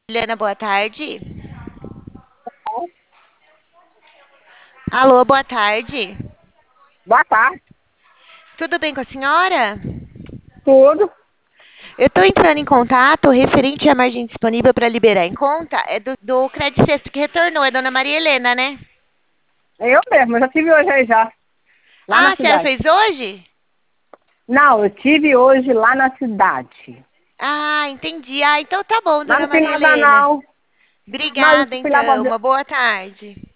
Helena, boa tarde. Alô, boa tarde. Boa tarde, Tudo bem com a senhora? tudo. Eu estou entrando em contato referente à margem disponível para liberar em conta. É do Credit Sexto que retornou, é Dona Maria Helena, né? Eu mesmo, eu já tive hoje aí já, lá Ah, na a senhora cidade. fez hoje? Não, eu tive hoje lá na cidade. Ah, entendi. Ah, então tá bom, Lá Dona não tem Maria nada Helena. não. Não, eu Obrigada, fui lá então. fazer. Uma boa tarde.